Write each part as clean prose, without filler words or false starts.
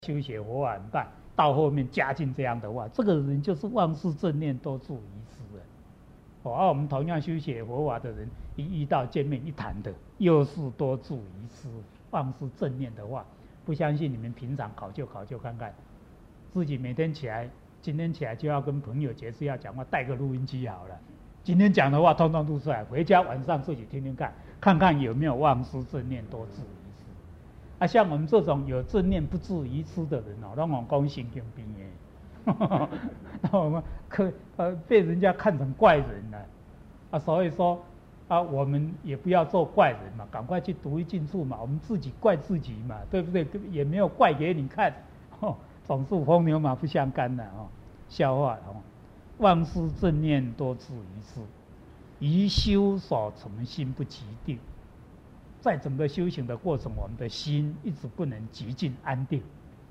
修学佛法很大，到后面加进这样的话，这个人就是忘事正念多助遗失了。我们同样修学佛法的人，一遇到见面一谈的，又是多助遗失，忘事正念的话，不相信你们平常考究看看，自己每天起来，今天起来就要跟朋友结识要讲话，带个录音机好了。今天讲的话通通录出来，回家晚上自己听听看，看看有没有忘事正念多助遗失。像我们这种有正念不至于痴的人让我讲神经病耶，那我们被人家看成怪人了所以说我们也不要做怪人嘛，赶快去独一尽处嘛，我们自己怪自己嘛，对不对？也没有怪给你看，总是风牛马不相干的笑话忘事正念多至于事，宜修所成心不极定。在整个修行的过程，我们的心一直不能极尽安定。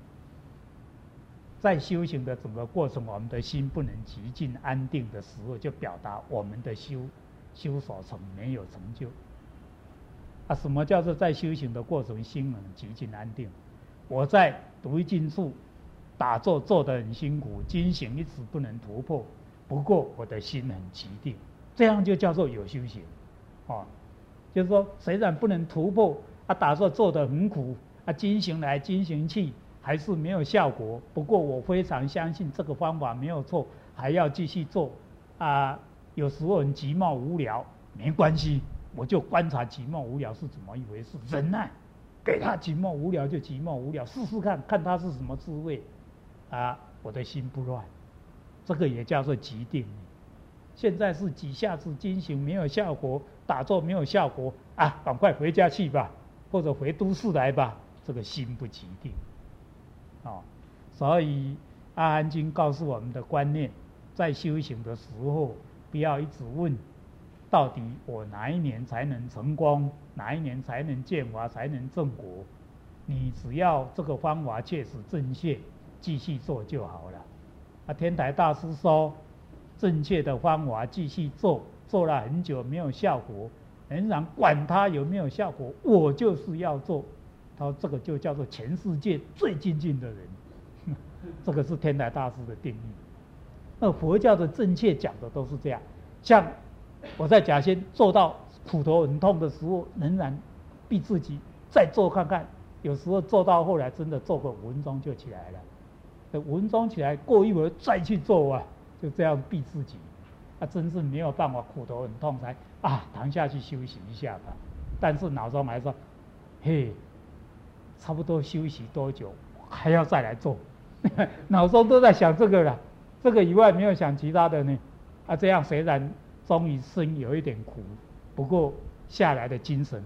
在修行的整个过程，我们的心不能极尽安定的时候，就表达我们的修所成没有成就。什么叫做在修行的过程心能极尽安定？我在独一尽处打坐做得很辛苦，经行一直不能突破，不过我的心很极定，这样就叫做有修行就是说，虽然不能突破打坐做得很苦经行来经行去还是没有效果，不过我非常相信这个方法没有错，还要继续做有时候很寂寞无聊，没关系，我就观察寂寞无聊是怎么一回事，忍耐，给他寂寞无聊就寂寞无聊，试试看他是什么滋味我的心不乱，这个也叫做极定。现在是几下子经行没有效果，打坐没有效果赶快回家去吧，或者回都市来吧，这个心不极定所以阿含经告诉我们的观念，在修行的时候不要一直问到底我哪一年才能成功，哪一年才能见法才能正果，你只要这个方法确实正确，继续做就好了天台大师说，正确的方法继续做了很久没有效果，仍然管他有没有效果，我就是要做。他说这个就叫做全世界最精进的人，这个是天台大师的定义。那佛教的正确讲的都是这样，像我在甲仙做到苦头很痛的时候，仍然逼自己再做看看，有时候做到后来真的做个5分钟就起来了，5分钟起来过一会儿再去做就这样逼自己真是没有办法，苦头很痛才躺下去休息一下吧。但是脑中还说嘿，差不多休息多久还要再来做脑中都在想这个了，这个以外没有想其他的呢这样虽然终于身有一点苦，不过下来的精神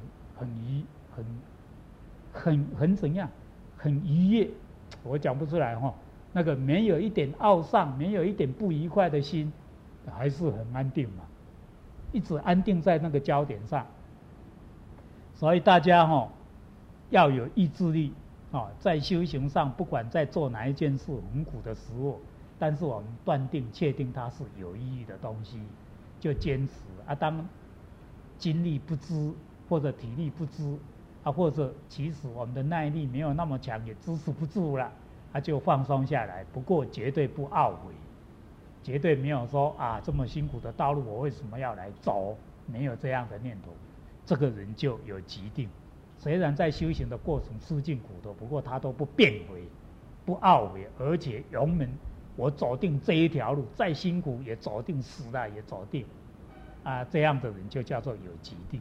很怎样，很愉悦，我讲不出来那个没有一点懊丧，没有一点不愉快的心，还是很安定嘛，一直安定在那个焦点上。所以大家要有意志力在修行上，不管在做哪一件事很苦的时候，但是我们断定确定它是有意义的东西，就坚持当精力不支或者体力不支或者其实我们的耐力没有那么强，也支持不住了就放松下来，不过绝对不懊悔，绝对没有说这么辛苦的道路我为什么要来走，没有这样的念头，这个人就有极定。虽然在修行的过程吃尽苦头，不过他都不辩悔，不懊悔，而且勇猛，我走定这一条路，再辛苦也走定，死了也走定这样的人就叫做有极定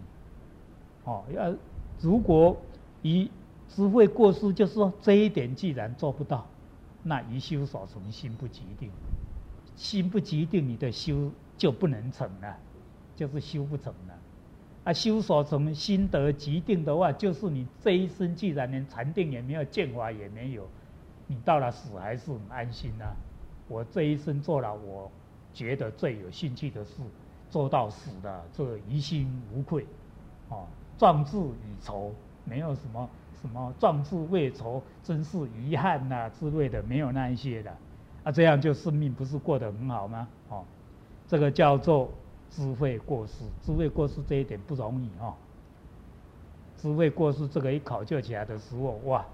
如果以智慧过失，就是说这一点既然做不到，那宜修所成心不极定，心不极定，你的修就不能成了，就是修不成了修所成心得极定的话，就是你这一生既然连禅定也没有，见法也没有，你到了死还是很安心我这一生做了我觉得最有兴趣的事，做到死的这于心无愧壮志已酬，没有什么壮志未酬，真是遗憾之类的，没有那一些的这样就生命不是过得很好吗这个叫做智慧过失。智慧过失这一点不容易智慧过失这个一考究起来的时候，哇，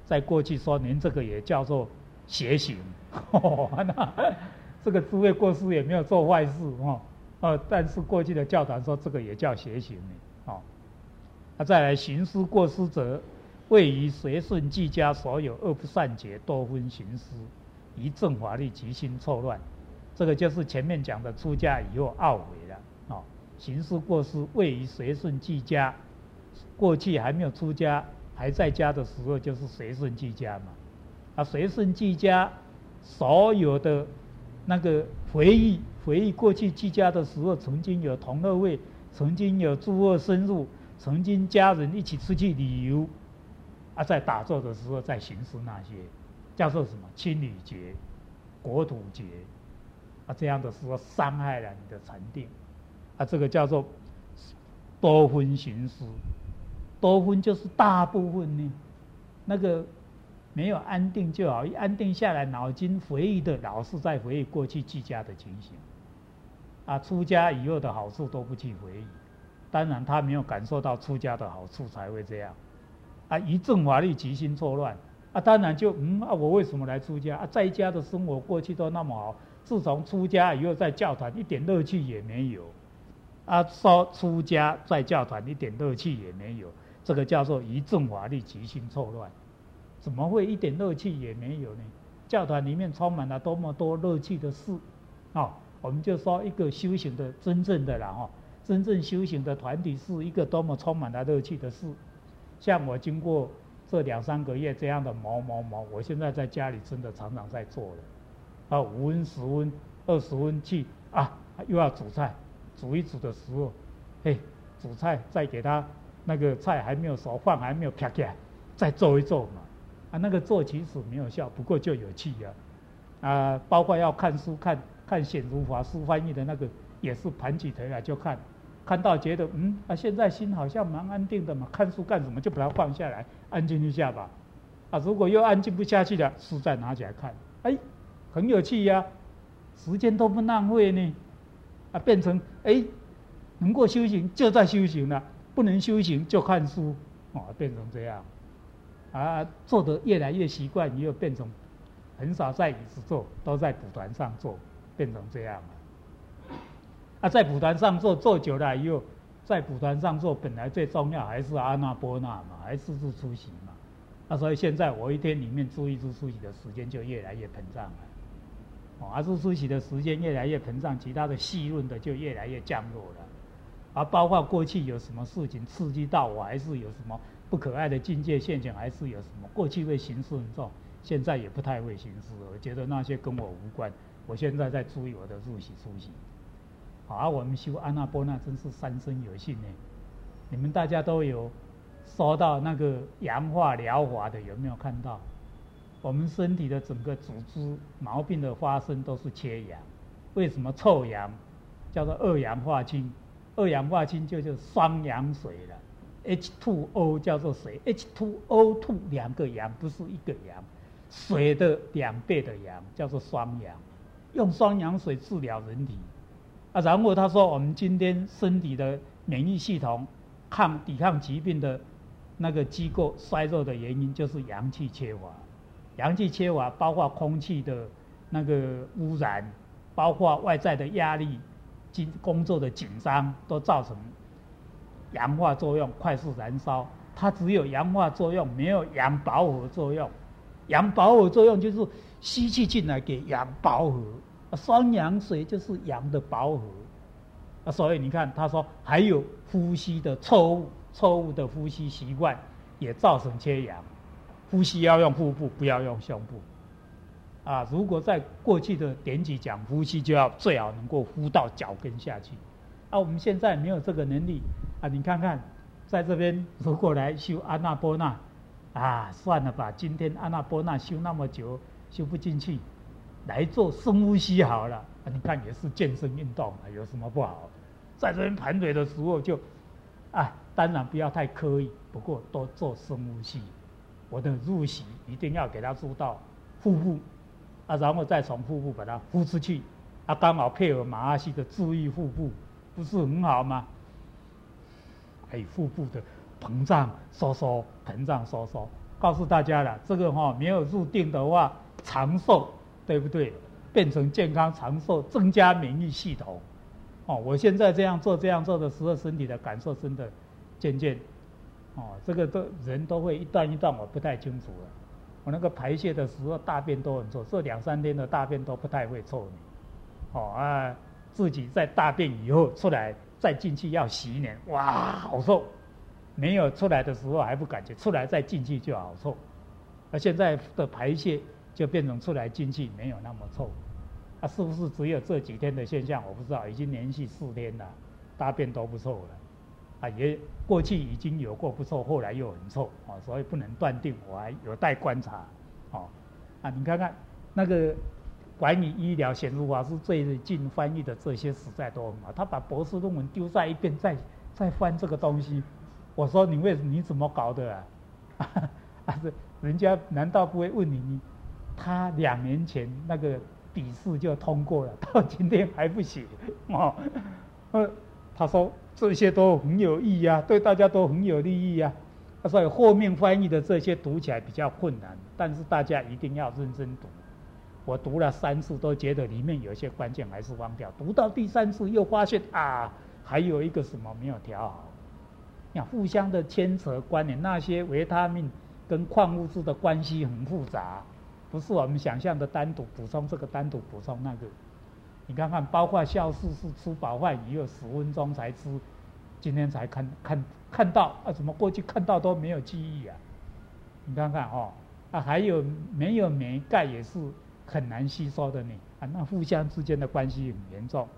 在过去说连这个也叫做邪行，那这个诸位过失也没有做坏事但是过去的教团说这个也叫邪行再来行施过失者，位于随顺俱家所有恶不善解，多分行施，以正法力即心错乱。这个就是前面讲的出家以后懊悔了行施过失位于随顺俱家，过去还没有出家，还在家的时候就是随顺俱家嘛。随顺俱家所有的那个回忆过去居家的时候，曾经有同乐会，曾经有诸恶深入，曾经家人一起出去旅游在打坐的时候在行施那些，叫做什么亲侣节、国土节这样的时候伤害了你的禅定这个叫做多分行施。多分就是大部分呢，那个没有安定就好，一安定下来，脑筋回忆的老是在回忆过去居家的情形出家以后的好处都不去回忆，当然他没有感受到出家的好处才会这样以正法力即心错乱当然就我为什么来出家在家的生活过去都那么好，自从出家以后在教团一点乐趣也没有说出家在教团一点乐趣也没有，这个叫做以正法力即心错乱。怎么会一点乐趣也没有呢？教团里面充满了多么多乐趣的事我们就说一个修行的真正的真正修行的团体是一个多么充满了乐趣的事。像我经过这2-3个月这样的磨，我现在在家里真的常常在做了5分、10分、20分去又要煮菜，煮一煮的时候煮菜再给他那个菜还没有熟，饭还没有啪起来，再做一做嘛那个做其实没有效，不过就有趣包括要看书，看显如法师翻译的那个也是盘起头来就看到觉得现在心好像蛮安定的嘛，看书干什么就把它放下来安静一下吧如果又安静不下去了，书再拿起来看很有趣时间都不浪费呢变成能够修行就在修行了，不能修行就看书变成这样做得越来越习惯，以后变成很少在椅子做，都在蒲团上做，变成这样在蒲团上做久了以后，在蒲团上做本来最重要还是阿那波那嘛，还是日出息嘛所以现在我一天里面注意日出息的时间就越来越膨胀了日出息的时间越来越膨胀，其他的细论的就越来越降落了包括过去有什么事情刺激到我，还是有什么不可爱的境界现象，还是有什么过去会行事很重，现在也不太会行事了，我觉得那些跟我无关，我现在在注意我的入息出息我们修阿那波那真是三生有幸呢。你们大家都有收到那个阳化疗法的，有没有看到？我们身体的整个组织毛病的发生都是缺氧。为什么臭氧？叫做二氧化氢。二氧化氢就是双氧水了。H2O 叫做水 ，H2O2 2个氧，不是1个氧，水的2倍的氧叫做双氧。用双氧水治疗人体然后他说我们今天身体的免疫系统抵抗疾病的那个机构衰弱的原因就是阳气缺乏。阳气缺乏包括空气的那个污染，包括外在的压力，工作的紧张，都造成氧化作用快速燃烧。它只有氧化作用，没有氧饱和作用。氧饱和作用就是吸气进来给氧饱和，双氧水就是氧的饱和所以你看他说还有呼吸的错误的呼吸习惯也造成缺氧，呼吸要用腹部，不要用胸部如果在过去的典籍讲呼吸，就要最好能够呼到脚跟下去我们现在没有这个能力你看看在这边如果来修阿那波那算了吧，今天阿那波那修那么久修不进去，来做深呼吸好了你看也是健身运动有什么不好？在这边盘腿的时候就当然不要太刻意，不过多做深呼吸。我的入息一定要给它入到腹部然后再从腹部把它呼出去刚好配合马哈西的注意腹部，不是很好吗？腹部的膨胀收缩，膨胀收缩告诉大家了，这个没有入定的话，长寿，对不对？变成健康长寿，增加免疫系统。我现在这样做的时候，身体的感受真的渐渐，这个人都会一段一段，我不太清楚了。我那个排泄的时候，大便都很臭，这2-3天的大便都不太会臭你。自己在大便以后出来再进去要洗脸，哇，好臭！没有出来的时候还不感觉，出来再进去就好臭。现在的排泄就变成出来进去没有那么臭。是不是只有这几天的现象？我不知道，已经连续4天了，大便都不臭了。也过去已经有过不臭，后来又很臭，所以不能断定，我还有待观察。你看看那个管理医疗显如法师最近翻译的这些实在都很好，他把博士论文丢在一边，再翻这个东西。我说你怎么搞的啊？人家难道不会问你他2年前那个笔试就通过了，到今天还不写他说这些都很有意义啊，对大家都很有利益啊。所以后面翻译的这些读起来比较困难，但是大家一定要认真读。我读了3次，都觉得里面有些关键还是忘掉。读到第3次又发现还有一个什么没有调好。互相的牵扯关联，那些维他命跟矿物质的关系很复杂，不是我们想象的单独补充这个，单独补充那个。你看看，包括孝事是吃饱饭以后10分钟才吃，今天才看到怎么过去看到都没有记忆啊？你看看还有没有镁钙也是很难吸收的呢那互相之间的关系很严重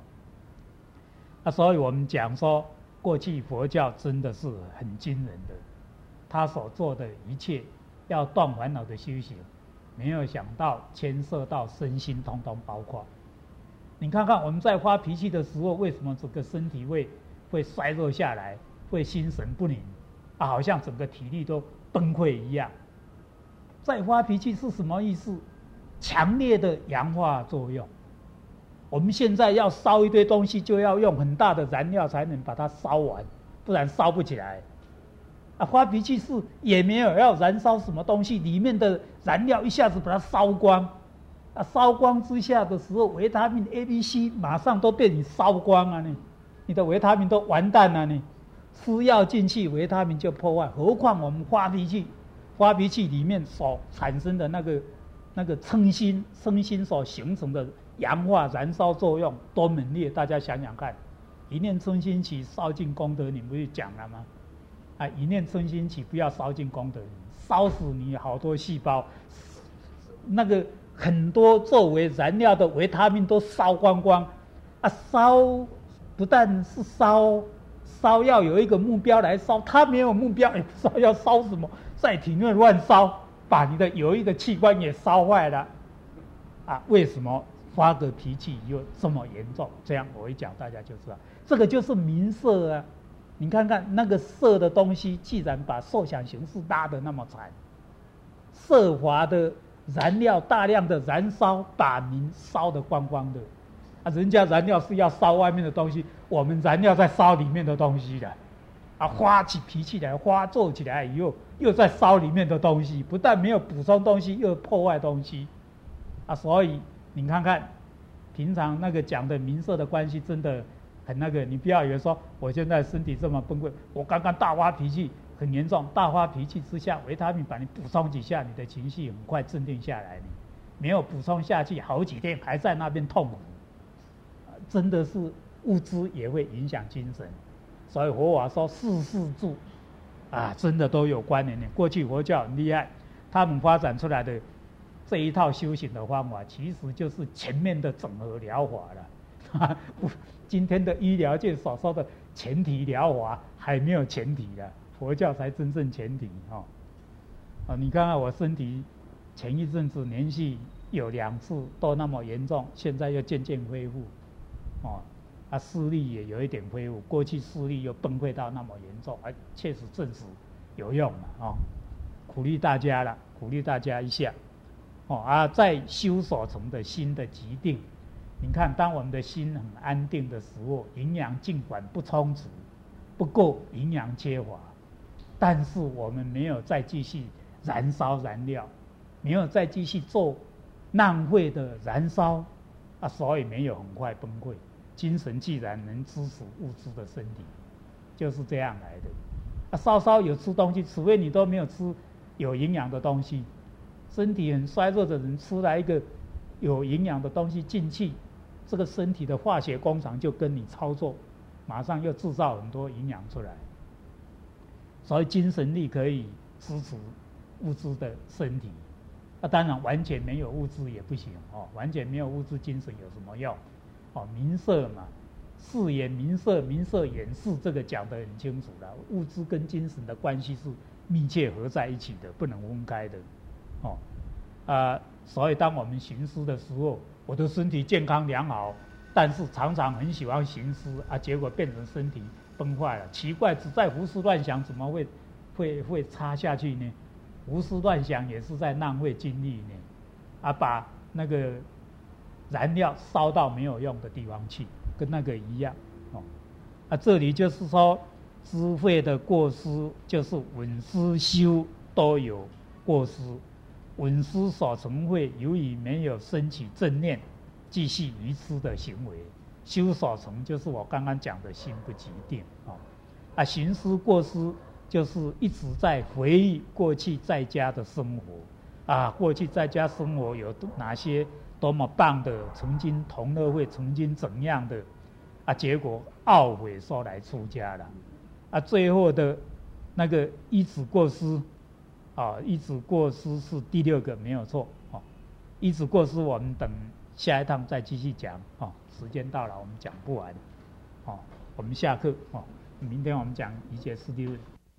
所以我们讲说，过去佛教真的是很惊人的，他所做的一切要断烦恼的修行，没有想到牵涉到身心通通包括。你看看我们在发脾气的时候，为什么整个身体会衰弱下来，会心神不宁好像整个体力都崩溃一样。在发脾气是什么意思？强烈的氧化作用。我们现在要烧一堆东西，就要用很大的燃料才能把它烧完，不然烧不起来。发脾气是也没有要燃烧什么东西，里面的燃料一下子把它烧光。烧光之下的时候，维他命 A、B、C 马上都被你烧光了呢，你的维他命都完蛋了呢。吃药进去，维他命就破坏，何况我们发脾气里面所产生的那个嗔心所形成的氧化燃烧作用多猛烈，大家想想看，一念嗔心起，烧尽功德，你不是讲了吗？一念嗔心起，不要烧尽功德，烧死你好多细胞，那个很多作为燃料的维他命都烧光光烧不但是烧要有一个目标来烧，它没有目标也不知道要烧什么，在体内乱烧，把你的有益的器官也烧坏了为什么发个脾气又这么严重？这样我一讲大家就知道，这个就是名色你看看那个色的东西，既然把受想行识拉得那么惨，色华的燃料大量的燃烧，把名烧得光光的人家燃料是要烧外面的东西，我们燃料在烧里面的东西的发起脾气来，发作起来以后又在烧里面的东西，不但没有补充东西，又破坏东西所以你看看平常那个讲的名色的关系真的很那个，你不要以为说我现在身体这么崩溃，我刚刚大发脾气很严重，大发脾气之下维他命把你补充几下，你的情绪很快镇定下来，你没有补充下去好几天还在那边痛苦真的是物质也会影响精神。所以佛法说事事住真的都有关联的。过去佛教很厉害，他们发展出来的这一套修行的方法，其实就是前面的整合疗法了今天的医疗界所说的前提疗法还没有前提的，佛教才真正前提你看看我身体前一阵子连续有2次都那么严重，现在又渐渐恢复视力也有一点恢复，过去视力又崩溃到那么严重，确实证实有用了鼓励大家了，鼓励大家一下在修所成的心的极定。你看当我们的心很安定的时候，营养尽管不充足不够，营养缺乏，但是我们没有再继续燃烧燃料，没有再继续做浪费的燃烧啊，所以没有很快崩溃。精神既然能支持物质的身体，就是这样来的。啊，稍稍有吃东西，除非你都没有吃有营养的东西，身体很衰弱的人吃了一个有营养的东西进去，这个身体的化学工厂就跟你操作，马上又制造很多营养出来。所以精神力可以支持物质的身体。啊，当然完全没有物质也不行哦，完全没有物质，精神有什么用？哦，名色嘛，视眼名色，名色眼视，这个讲得很清楚了。物质跟精神的关系是密切合在一起的，不能分开的。哦，所以当我们行思的时候，我的身体健康良好，但是常常很喜欢行思啊，结果变成身体崩坏了。奇怪，只在胡思乱想，怎么会差下去呢？胡思乱想也是在浪费精力呢，啊，把那个燃料烧到没有用的地方去，跟那个一样哦。啊，这里就是说，智慧的过失就是闻思修都有过失。闻思所成慧，由于没有升起正念，继续愚痴的行为；修所成就是我刚刚讲的心不即定哦。啊，行思过失就是一直在回忆过去在家的生活啊，过去在家生活有哪些多么棒的，曾经同乐会曾经怎样的啊，结果懊悔说来出家了啊，最后的那个依止过失啊，依止过失是第6个没有错哦。依止过失我们等下一趟再继续讲哦，时间到了我们讲不完哦，我们下课哦，明天我们讲一切四谛论。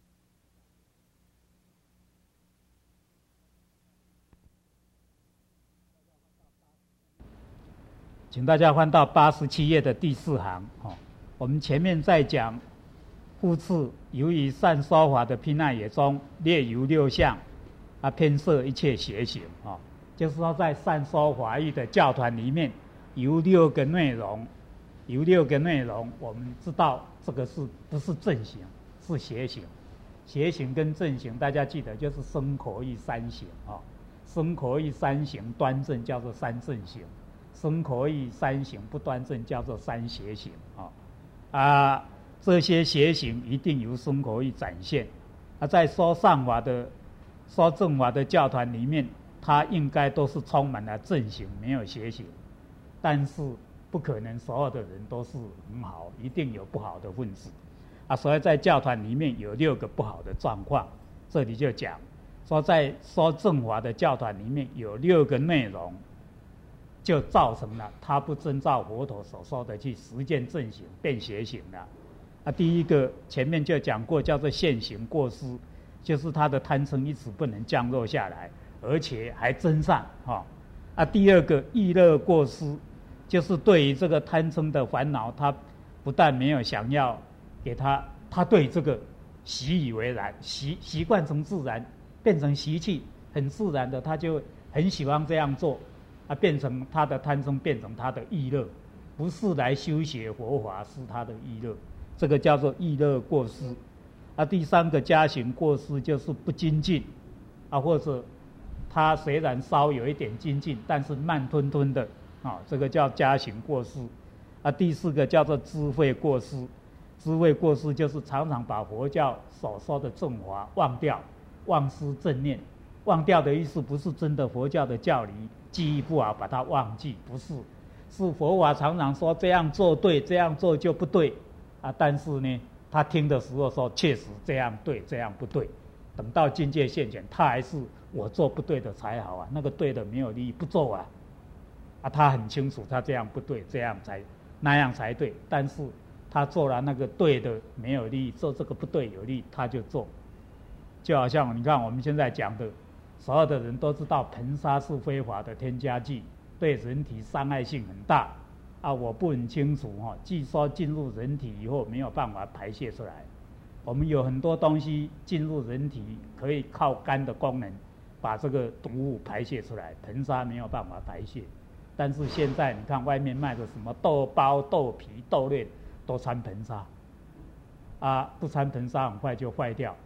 请大家翻到87页的第4行哦。我们前面在讲复次，由于善说法的偏爱也中列由6项啊，偏摄一切邪行啊，就是说在善说法义的教团里面，由6个内容，我们知道这个是不是正行，是邪行。邪行跟正行，大家记得就是身口意三行啊，身口意三行端正叫做三正行。身口意三行不端正叫做三邪行啊，这些邪行一定由身口意展现啊，在说善法的、说正法的教团里面，它应该都是充满了正行，没有邪行。但是不可能所有的人都是很好，一定有不好的分子啊，所以在教团里面有6个不好的状况。这里就讲说，在说正法的教团里面有6个内容，就造成了他不遵照佛陀所说的去实践正行，变邪行了。啊，第一个前面就讲过，叫做现行过失，就是他的贪嗔一直不能降落下来，而且还增上啊，第二个意乐过失，就是对于这个贪嗔的烦恼，他不但没有想要给他对这个习以为然，习惯成自然，变成习气，很自然的，他就很喜欢这样做。啊，变成他的贪嗔，变成他的意乐，不是来修学佛法，是他的意乐，这个叫做意乐过失。啊，第3个加行过失就是不精进，啊，或者他虽然稍有一点精进，但是慢吞吞的啊，这个叫加行过失。啊，第4个叫做智慧过失，智慧过失就是常常把佛教所说的正法忘掉，忘失正念。忘掉的意思不是真的佛教的教理，记忆不好把它忘记，不是，是佛法常常说这样做对，这样做就不对啊。但是呢，他听的时候说确实这样对，这样不对。等到境界现前，他还是我做不对的才好啊，那个对的没有利益，不做啊。啊，他很清楚他这样不对，这样那样才对，但是他做了那个对的没有利益，做这个不对有利益，他就做。就好像你看我们现在讲的。所有的人都知道盆沙是非法的添加剂，对人体伤害性很大啊！我不很清楚据说进入人体以后没有办法排泄出来。我们有很多东西进入人体可以靠肝的功能把这个毒物排泄出来，盆沙没有办法排泄。但是现在你看外面卖的什么豆包、豆皮、豆类都掺盆沙啊，不掺盆沙很快就坏掉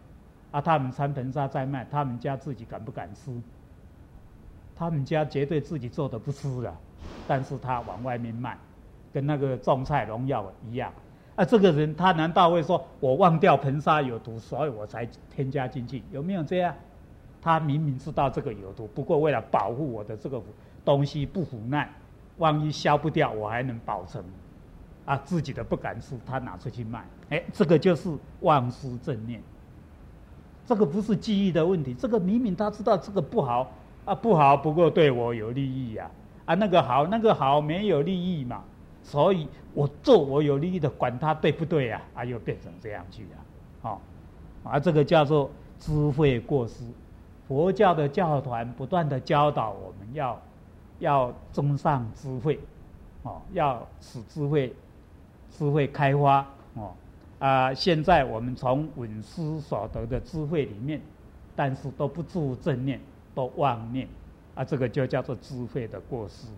啊，他们参盆沙在卖，他们家自己敢不敢吃？他们家绝对自己做的不吃了，但是他往外面卖，跟那个种菜农药一样。啊，这个人他难道会说我忘掉硼砂有毒，所以我才添加进去？有没有这样？他明明知道这个有毒，不过为了保护我的这个东西不腐烂，万一消不掉，我还能保存。啊，自己的不敢吃，他拿出去卖。哎，这个就是忘失正念。这个不是记忆的问题，这个明明他知道这个不好啊，不好，不过对我有利益呀。啊，那个好没有利益嘛。所以我做我有利益的，管他对不对啊？啊，又变成这样去了，这个叫做智慧过失。佛教的教团不断的教导我们要增上智慧，要使智慧开花，现在我们从闻思所得的智慧里面，但是都不住正念，都妄念，这个就叫做智慧的过失。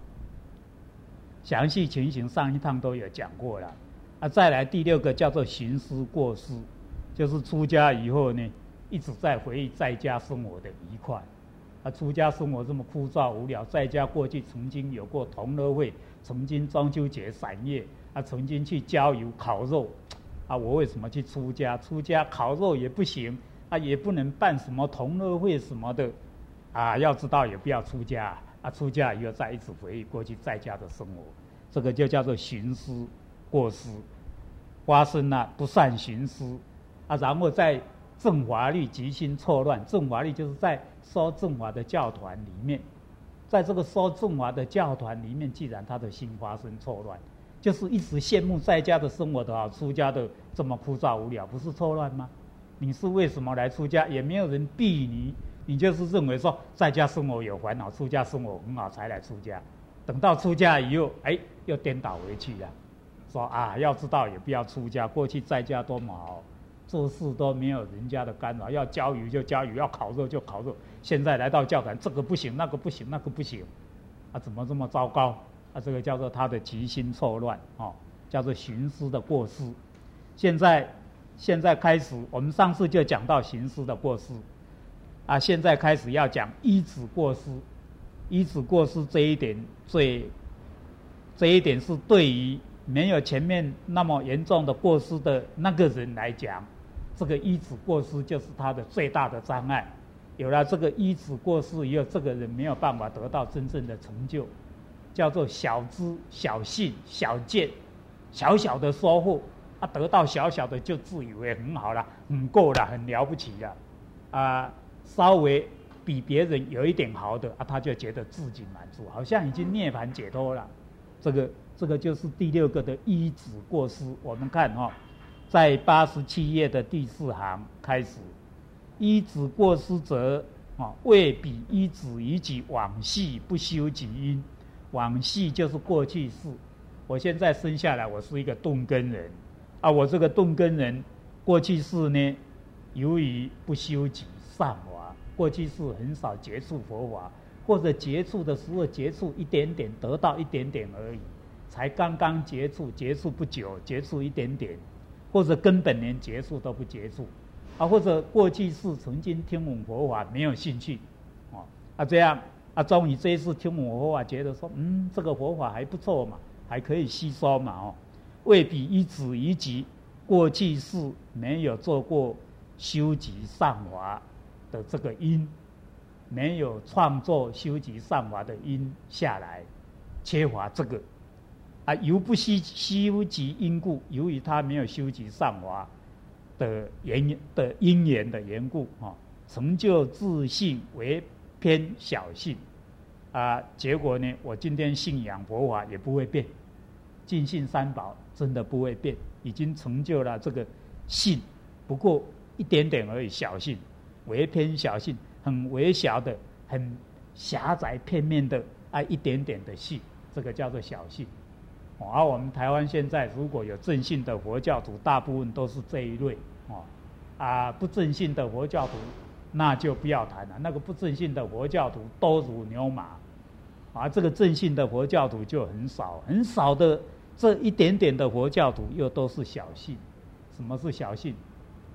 详细情形上一趟都有讲过了，再来第六个叫做寻思过失，就是出家以后呢，一直在回忆在家生活的愉快，出家生活这么枯燥无聊，在家过去曾经有过同乐会，曾经中秋节赏月，曾经去郊游烤肉，我为什么去出家？出家烤肉也不行，也不能办什么同乐会什么的，要知道也不要出家。出家以后再一直回忆过去在家的生活，这个就叫做寻思过失，发生了不善寻思，然后在正法律即心错乱。正法律就是在说正法的教团里面，在这个说正法的教团里面，既然他的心发生错乱，就是一直羡慕在家的生活的好，出家的这么枯燥无聊，不是错乱吗？你是为什么来出家？也没有人逼你。你就是认为说在家生活有烦恼，出家生活很好才来出家，等到出家以后，又颠倒回去了，说要知道也不要出家，过去在家多么好，做事都没有人家的干扰，要郊游就郊游，要烤肉就烤肉，现在来到教团，这个不行，那个不行，那个不行，怎么这么糟糕？这个叫做他的即心错乱，叫做寻思的过失。现在开始，我们上次就讲到寻思的过失。现在开始要讲依止过失。依止过失这一点是对于没有前面那么严重的过失的那个人来讲，这个依止过失就是他的最大的障碍。有了这个依止过失以后，这个人没有办法得到真正的成就，叫做小知小信小见，小小的收获，得到小小的就自以为很好了，很够了，很了不起了，稍微比别人有一点好的，他就觉得自己满足，好像已经涅槃解脱了。这个就是第六个的依止过失。我们看在87页的第4行开始，依止过失者，未彼依止以己往昔不修己因。往昔就是过去式，我现在生下来，我是一个顿根人，我这个顿根人过去世呢，由于不修己善法，过去世很少接触佛法，或者接触的时候接触一点点，得到一点点而已，才刚刚接触不久，接触一点点，或者根本连接触都不接触，或者过去世曾经听闻佛法没有兴趣，这样终于这一次听闻佛法，觉得说这个佛法还不错嘛，还可以吸收嘛，未彼依止以己，过去世没有做过修集善法的这个因，没有创作修集善法的因下来，缺乏这个由不修集因故，由于他没有修集善法的因缘的缘故，成就自信为偏小信，结果呢，我今天信仰佛法也不会变，尽信三宝真的不会变，已经成就了这个信，不过一点点而已，小信，微偏小信，很微小的，很狭窄片面的一点点的信，这个叫做小信。而我们台湾现在如果有正信的佛教徒，大部分都是这一类，不正信的佛教徒那就不要谈了，那个不正信的佛教徒多如牛马，这个正信的佛教徒就很少，很少的这一点点的佛教徒又都是小信。什么是小信？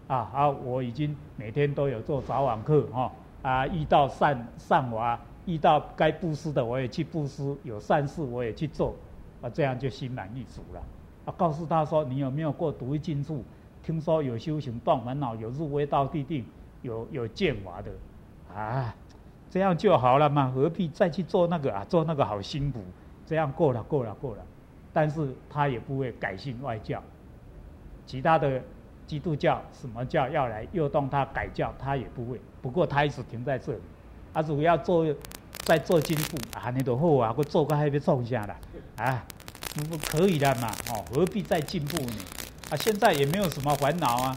我已经每天都有做早晚课遇到善法，遇到该布施的我也去布施，有善事我也去做这样就心满意足了告诉他说，你有没有过独一境处？听说有修行断烦恼，有入微道地定，有见法的这样就好了嘛，何必再去做那个做那个好辛苦，这样够了。但是他也不会改信外教，其他的基督教什么教要来诱动他改教，他也不会。不过他一直停在这里如果要再做进步你就好我做到那边创啥啦不可以了嘛何必再进步呢现在也没有什么烦恼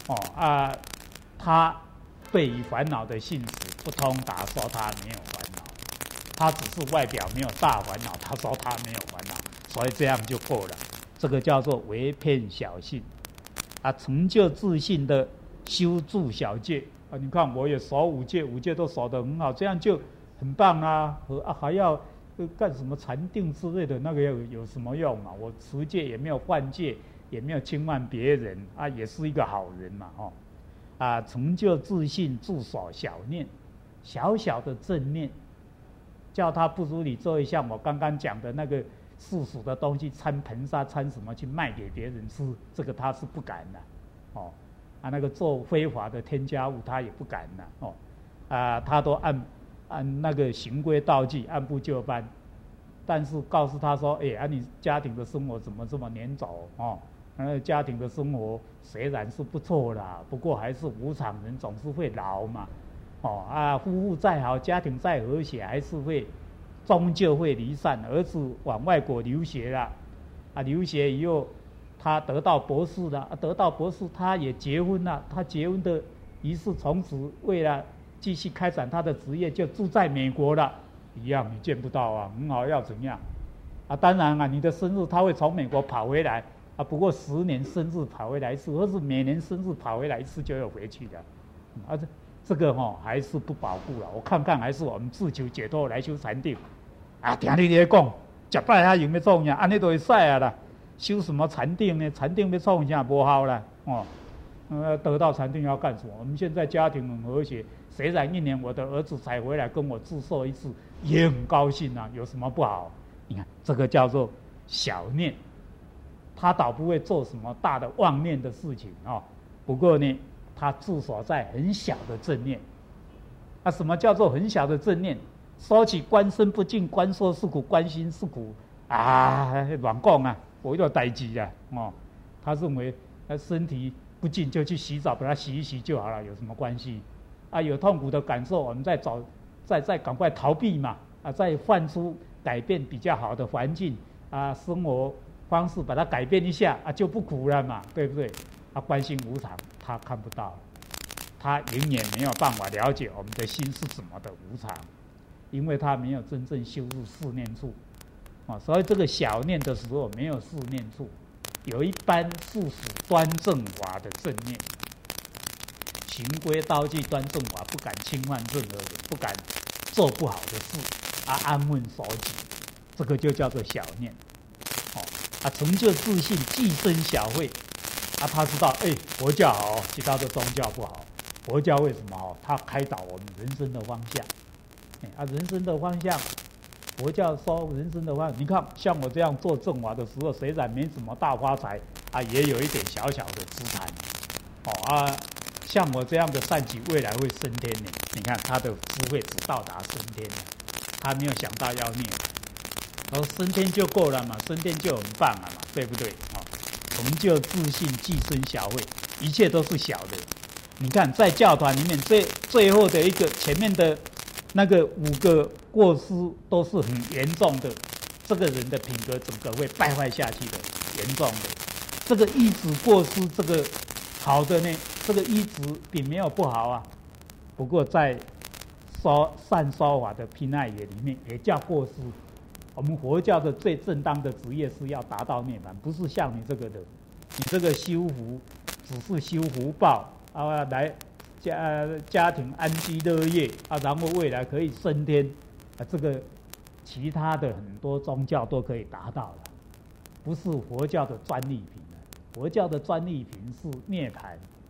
他对于烦恼的性质不通达，说他没有烦恼，他只是外表没有大烦恼，他说他没有烦恼，所以这样就够了。这个叫做唯骗小信成就自信的修住小戒你看我也守五戒都守得很好，这样就很棒还要干什么禅定之类的，那个有什么用我持戒也没有犯戒，也没有侵犯别人也是一个好人嘛成就自信住所小念，小小的正念，叫他不如你做一项我刚刚讲的那个世俗的东西，掺硼砂掺什么去卖给别人吃，这个他是不敢的那个做非法的添加物他也不敢的他都按那个循规蹈矩，按部就班。但是告诉他说你家庭的生活怎么这么黏走家庭的生活虽然是不错啦，不过还是无常，人总是会老嘛夫妇再好，家庭再和谐，还是终究会离散。儿子往外国留学了留学以后他得到博士了得到博士他也结婚了，他结婚的于是从此为了继续开展他的职业就住在美国了，一样你见不到很好，要怎样当然你的生日他会从美国跑回来不过10年生日跑回来一次，或是每年生日跑回来一次就要回去了这个还是不保护了。我看看还是我们自求解脱来修禅定听你在讲吃饭还用要创啥，安尼就会使啦。修什么禅定呢？禅定要创啥不好啦得到禅定要干什么？我们现在家庭很和谐，虽然1年我的儿子才回来跟我自受一次，也很高兴有什么不好？你看这个叫做小念，他倒不会做什么大的妄念的事情不过呢他驻所在很小的正念什么叫做很小的正念？说起观身不净，观受是苦，观心是苦乱讲我有代志他认为身体不净就去洗澡，把它洗一洗就好了，有什么关系有痛苦的感受我们再赶快逃避嘛再换出改变比较好的环境生活方式把它改变一下就不苦了嘛，对不对观心无常他看不到，他永远没有办法了解我们的心是什么的无常，因为他没有真正修入四念处所以这个小念的时候没有四念处，有一般世俗端正法的正念，循规蹈矩端正法，不敢侵犯任何人，不敢做不好的事安分守己，这个就叫做小念成就自信寄生小慧他知道佛教好，其他的宗教不好。佛教为什么好？它开导我们人生的方向人生的方向，佛教说人生的方向，你看像我这样做正法的时候，虽然没什么大发财也有一点小小的资产像我这样的善己未来会升天呢。你看他的智慧只到达升天，他没有想到要念升天就够了嘛，升天就很棒了嘛，对不对成就自信寄生小慧，一切都是小的。你看在教团里面最后的一个前面的那个5个过失都是很严重的，这个人的品格整个会败坏下去的，严重的。这个依止过失，这个好的呢，这个依止并没有不好不过在善说法的毗奈耶里面也叫过失。我们佛教的最正当的职业是要达到涅槃，不是像你这个的，你这个修福只是修福报来家庭安居乐业然后未来可以升天这个其他的很多宗教都可以达到了，不是佛教的专利品佛教的专利品是涅槃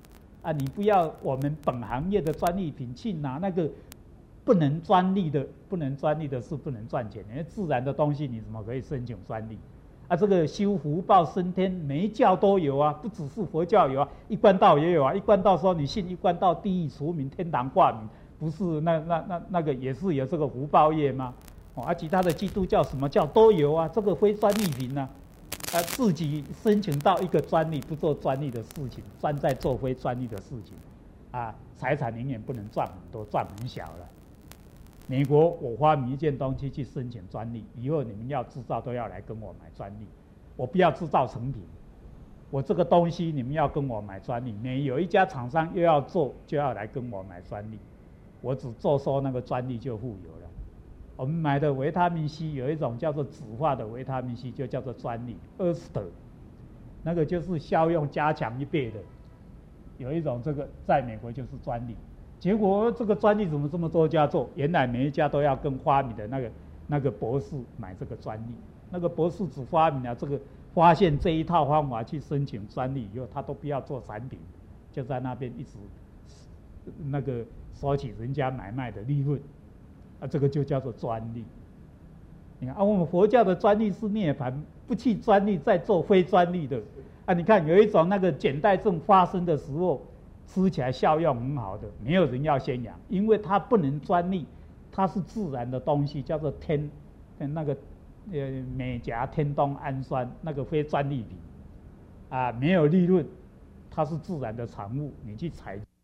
啊，你不要我们本行业的专利品去拿那个不能专利的是不能赚钱的，因为自然的东西你怎么可以申请专利？啊，这个修福报升天，每一教都有啊，不只是佛教有啊，一贯道也有啊。一贯道说你信一贯道，地狱除名，天堂挂名，不是那个也是有这个福报业吗？啊，其他的基督教什么教都有啊，这个非专利品呢，自己申请到一个专利，不做专利的事情，专在做非专利的事情，啊，财产永远不能赚很多，赚很小了。美国，我发明一件东西去申请专利，以后你们要制造都要来跟我买专利，我不要制造成品，我这个东西你们要跟我买专利，每有一家厂商又要做，就要来跟我买专利，我只做收那个专利就富有了。我们买的维他命 C 有一种叫做酯化的维他命 C， 就叫做专利 Ester， 那个就是效用加强1倍的，有一种这个在美国就是专利。结果这个专利怎么这么多家做？原来每一家都要跟发明的那个博士买这个专利，那个博士只发明了这个，发现这一套方法去申请专利以后，他都不要做产品，就在那边一直那个收取人家买卖的利润，啊，这个就叫做专利。你看啊，我们佛教的专利是涅槃，不去专利再做非专利的啊。你看有一种那个茧带症发生的时候，吃起来效用很好的，没有人要宣扬，因为它不能专利，它是自然的东西，叫做那个美甲天冬氨酸，那个非专利品啊，没有利润，它是自然的产物，你去采。